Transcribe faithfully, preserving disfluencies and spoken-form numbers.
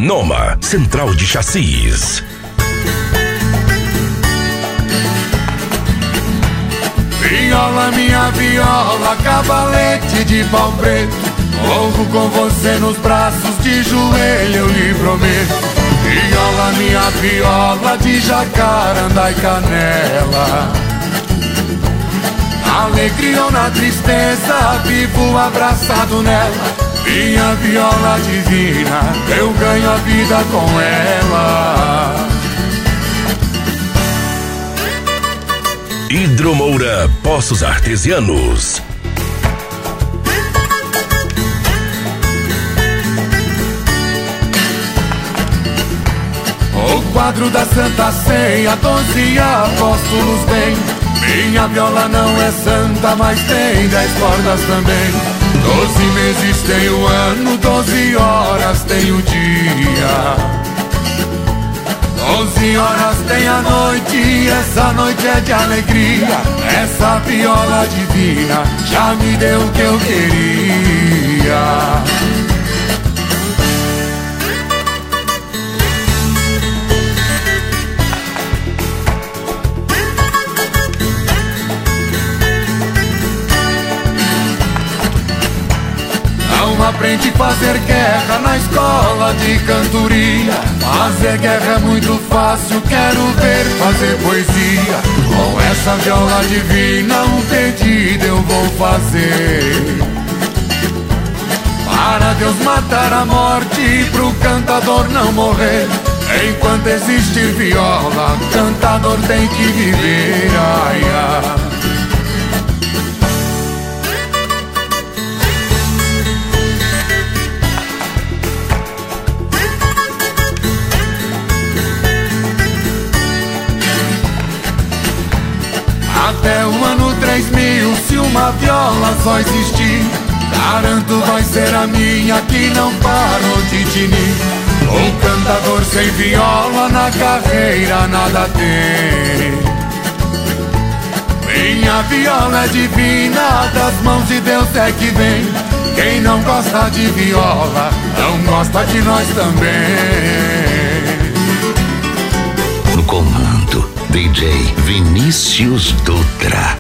Noma, Central de Chassis. Viola, minha viola, cavalete de pau preto, morro com você nos braços, de joelho eu lhe prometo. Viola, minha viola, de jacarandá e canela, na alegria ou na tristeza, vivo abraçado nela. Minha viola divina, eu ganho a vida com ela. Hidromoura Poços Artesianos. O quadro da Santa Ceia, doze apóstolos bem. Minha viola não é santa, mas tem dez cordas também. Doze meses tem o ano, doze horas tem o dia, doze horas tem a noite, e essa noite é de alegria. Essa viola divina já me deu o que eu queria. Não aprende a fazer guerra na escola de cantoria. Fazer guerra é muito fácil, quero ver fazer poesia. Com essa viola divina um pedido eu vou fazer, para Deus matar a morte e pro cantador não morrer. Enquanto existir viola, cantador tem que viver. Ai, ai. Até o ano três mil, se uma viola só existir, garanto vai ser a minha que não parou de tinir. O cantador sem viola na carreira nada tem. Minha viola é divina, das mãos de Deus é que vem. Quem não gosta de viola, não gosta de nós também. No comando, D J Vinícius Dutra.